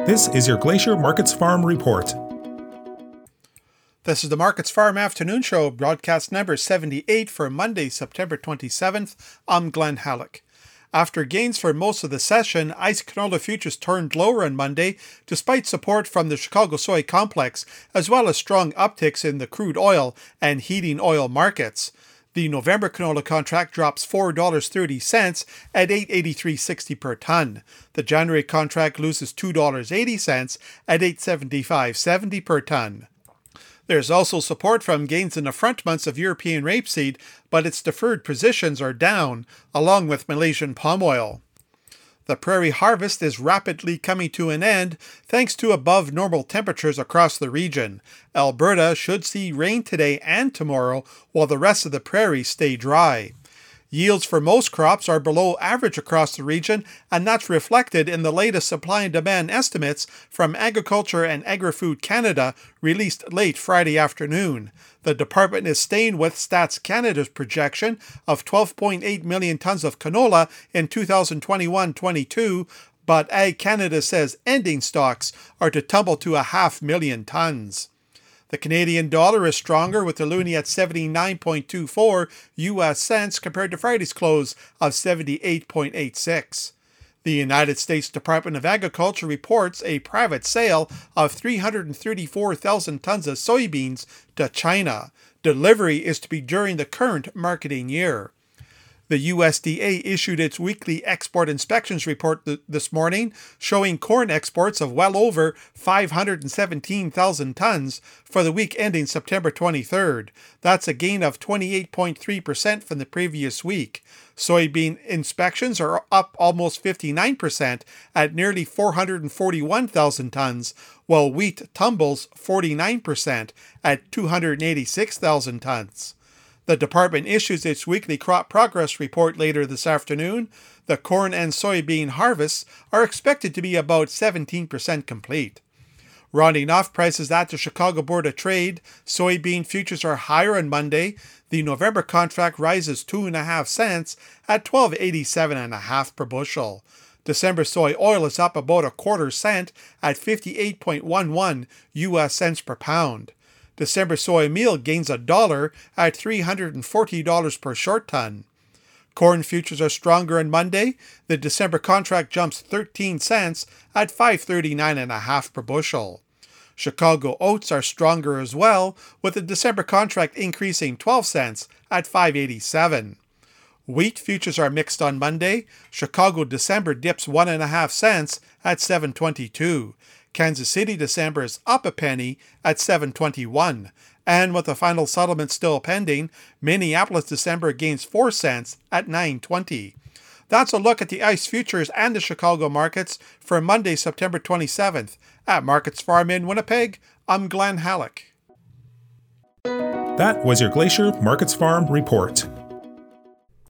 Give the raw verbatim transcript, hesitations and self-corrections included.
This is your Glacier Markets Farm Report. This is the Markets Farm Afternoon Show, broadcast number seventy-eight for Monday, September twenty-seventh. I'm Glenn Halleck. After gains for most of the session, ice canola futures turned lower on Monday, despite support from the Chicago soy complex, as well as strong upticks in the crude oil and heating oil markets. The November canola contract drops four dollars and thirty cents at eight dollars and eighty-three cents sixty per ton. The January contract loses two dollars and eighty cents at eight dollars and seventy-five cents seventy per ton. There's also support from gains in the front months of European rapeseed, but its deferred positions are down, along with Malaysian palm oil. The prairie harvest is rapidly coming to an end thanks to above normal temperatures across the region. Alberta should see rain today and tomorrow, while the rest of the prairie stay dry. Yields for most crops are below average across the region, and that's reflected in the latest supply and demand estimates from Agriculture and Agri-Food Canada released late Friday afternoon. The department is staying with Stats Canada's projection of twelve point eight million tons of canola in two thousand twenty-one twenty-two, but Ag Canada says ending stocks are to tumble to a half million tons. The Canadian dollar is stronger, with the loonie at seventy-nine point two four U S cents compared to Friday's close of seventy-eight point eight six. The United States Department of Agriculture reports a private sale of three hundred thirty-four thousand tons of soybeans to China. Delivery is to be during the current marketing year. The U S D A issued its weekly export inspections report th- this morning, showing corn exports of well over five hundred seventeen thousand tons for the week ending September twenty-third. That's a gain of twenty-eight point three percent from the previous week. Soybean inspections are up almost fifty-nine percent at nearly four hundred forty-one thousand tons, while wheat tumbles forty-nine percent at two hundred eighty-six thousand tons. The department issues its weekly crop progress report later this afternoon. The corn and soybean harvests are expected to be about seventeen percent complete. Rounding off prices at the Chicago Board of Trade, soybean futures are higher on Monday. The November contract rises two point five cents at twelve dollars and eighty-seven cents and a half per bushel. December soy oil is up about a quarter cent at fifty-eight point one one U S cents per pound. December soy meal gains a dollar at three hundred forty dollars per short ton. Corn futures are stronger on Monday. The December contract jumps thirteen cents at five dollars and thirty-nine cents and a half per bushel. Chicago oats are stronger as well, with the December contract increasing twelve cents at five dollars and eighty-seven cents. Wheat futures are mixed on Monday. Chicago December dips one and a half cents at seven twenty-two. Kansas City December is up a penny at seven twenty-one. And with the final settlement still pending, Minneapolis December gains four cents at nine twenty. That's a look at the ICE futures and the Chicago markets for Monday, September twenty-seventh. At Markets Farm in Winnipeg, I'm Glenn Halleck. That was your Glacier Markets Farm Report.